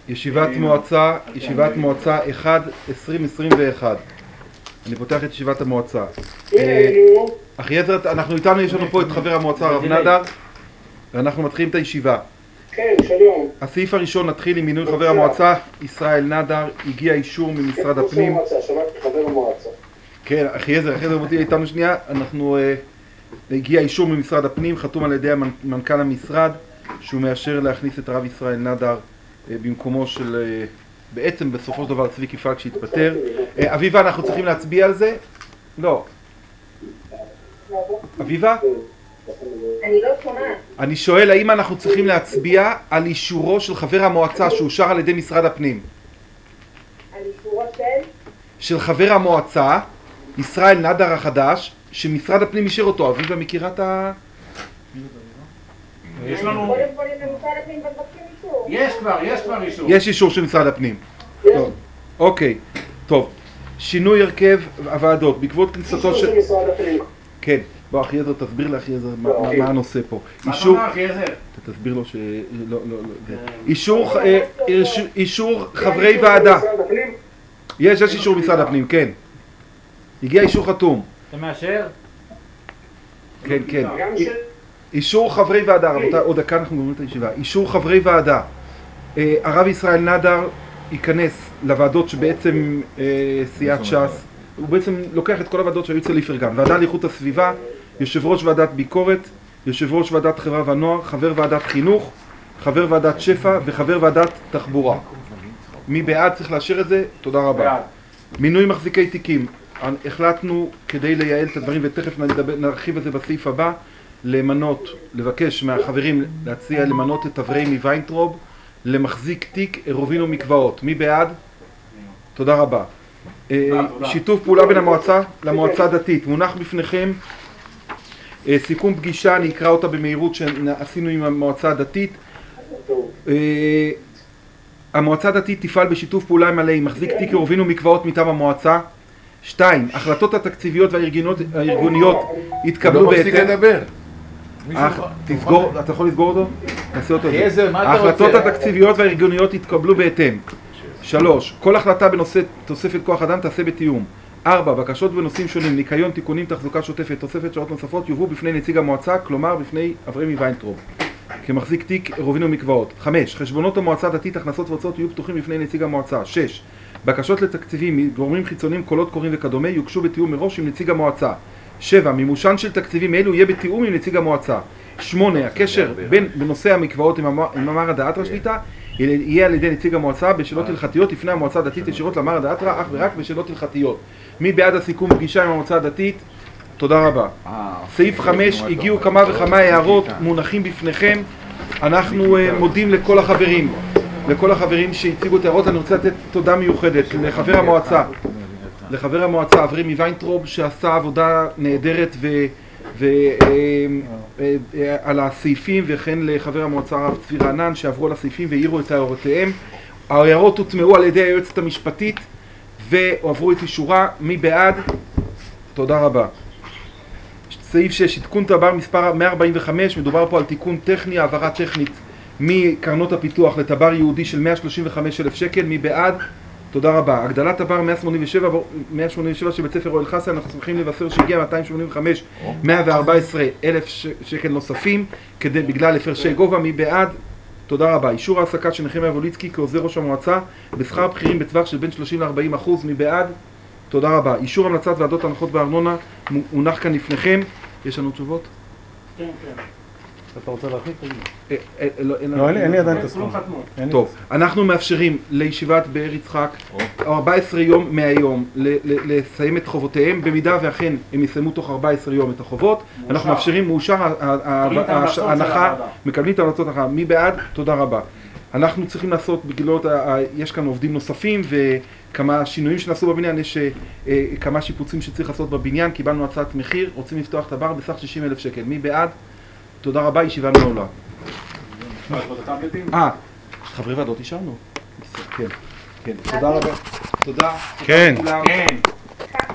ישיבת מועצה 1/2021. אני פותח את ישיבת המועצה. אחייזר, אנחנו איתנו, יש לנו פה את חבר המועצה הרב נדר, ואנחנו מתחילים את הישיבה. כן, שלום. הסעיף הראשון, נתחיל עם מינוי חבר המועצה, ישראל נדר, הגיע אישור ממשרד הפנים. שמעתי חבר המועצה. כן, אחייזר מותי איתנו שנייה, הגיע אישור ממשרד הפנים, חתום על ידי מנכ"ל המשרד, שהוא מאשר להכניס את הרב ישראל נדר במקומו של, בעצם בסופו של דבר צביקי פלק שהתפטר. אביבה, אנחנו צריכים להצביע על זה? לא. אביבה? אני לא שומעת. אני שואל האם אנחנו צריכים להצביע על אישורו של חבר המועצה שאושר על ידי משרד הפנים. על אישורו של חבר המועצה, ישראל נדר החדש, שמשרד הפנים אישר אותו. אביבה מכירה את ה... יש לנו... קודם כל אם למשרד הפנים מבקשים אישור. יש כבר אישור. יש אישור של משרד הפנים. טוב, אוקיי, טוב. שינוי הרכב הוועדות, בעקבות כניסתו של... אישור של משרד הפנים. כן, בוא אחייזר, תסביר לאחייזר מה הנושא פה. מה אתה אומר אחייזר? תסביר לו אישור חברי ועדה. יש אישור משרד הפנים, כן. הגיע אישור חתום. אתה מאשר? כן. אישור חברי ועדה, רבותיי, עוד דקה אנחנו גומרים את הישיבה. אישור חברי ועדה. הרב ישראל נדר ייכנס לוועדות שבעצם סיעת ש"ס. הוא בעצם לוקח את כל הוועדות שהיו אצל איפרגן. ועדה לאיכות הסביבה, יושב ראש ועדת ביקורת, יושב ראש ועדת חברה והנוער, חבר ועדת חינוך, חבר ועדת שפע וחבר ועדת תחבורה. מי בעד? צריך לאשר את זה? תודה רבה. בעד. מינוי מחזיקי תיקים. החלטנו כדי לייעל את הדברים, ותכף נרחיב את זה בסעיף הבא, לבקש מהחברים להציע למנות את אברהם מוויינטרוב למחזיק תיק עירובין ומקוואות. מי בעד? תודה רבה. שיתוף פעולה בין המועצה למועצה הדתית. מונח בפניכם סיכום פגישה, אני אקרא אותה במהירות שעשינו עם המועצה הדתית. המועצה הדתית תפעל בשיתוף פעולה מלא עם מחזיק תיק עירובין ומקוואות מטעם המועצה. 2. החלטות התקציביות והארגוניות יתקבלו בהתאם. לא מפסיק לדבר. אתה יכול לסגור אותו? תעשה אותו. אחייזר, מה אתה רוצה? ההחלטות התקציביות והארגוניות יתקבלו בהתאם. 3. כל החלטה בנושא תוספת כוח אדם תעשה בתיאום. 4. בקשות בנושאים שונים, ניקיון, תיקונים, תחזוקה שוטפת, תוספת שעות נוספות, יובאו בפני נציג המועצה, כלומר בפני אברהם מוויינטרוב, כמחזיק תיק עירובין ומקוואות. 5. חשבונות המועצה הדתית, הכנסות והוצאות יהיו פתוחים בפני נציג המועצה. 6. בקשות לתקציבים מגורמים חיצוניים, קולות קוראים וכדומה, יוגשו בתיאום מראש עם נציג המועצה. 7. מימושן של תקציבים אלו יהיה בתיאום עם נציג המועצה. 8. הקשר בנושא המקוואות עם המרא דאתרא שליטה יהיה על ידי נציג המועצה בשאלות הלכתיות לפני המועצה הדתית ישירות למרא דאתרא, אך ורק בשאלות הלכתיות. מי בעד הסיכום פגישה עם המועצה הדתית? תודה רבה. סעיף 5, הגיעו כמה וכמה הערות מונחים בפניכם. אנחנו מודים לכל החברים שהציגו את הערות. אני רוצה לתת תודה מיוחדת לחבר המועצה אברהם מוויינטרוב שעשה עבודה נהדרת על הסעיפים, וכן לחבר המועצה הרב צבי רענן שעברו על הסעיפים והעירו את הערותיהם. ההערות הוטמעו על ידי היועצת המשפטית ועברו את אישורה. מי בעד? תודה רבה. סעיף 6, עדכון תב"ר מספר 145, מדובר פה על תיקון טכני, העברה טכנית מקרנות הפיתוח לתב"ר יהודי של 135,000 שקל. מי בעד? תודה רבה. הגדלת תב"ר 187 של בית ספר אוהל חסן, אנחנו שמחים לבשר שהגיע 114,000 שקל נוספים בגלל הפרשי גובה. מי בעד? תודה רבה. אישור העסקה של נחמיה ווליצקי כעוזר ראש המועצה בשכר בכירים בטווח של בין 30% ל-40%. מי בעד? תודה רבה. אישור המלצת ועדות הנחות בארנונה מונח כאן לפניכם. יש לנו תשובות? כן. אתה רוצה להרחיב? לא, אין לי עדיין את הסכום. טוב, אנחנו מאפשרים לישיבת באר יצחק 14 יום מהיום לסיים את חובותיהם. במידה ואכן הם יסיימו תוך 14 יום את החובות, אנחנו מאפשרים, מאושר ההנחה, מקבלים את ההמלצות ההנחה. מי בעד? תודה רבה. אנחנו צריכים לעשות, בגלל יש כאן עובדים נוספים וכמה שינויים שנעשו בבניין, יש כמה שיפוצים שצריך לעשות בבניין, קיבלנו הצעת מחיר, רוצים לפתוח את הבר בסך 60,000 שקל. מי בעד? תודה רבה, ישיבה נעולה. חברי ועדות אישרנו. כן, תודה רבה. תודה. כן.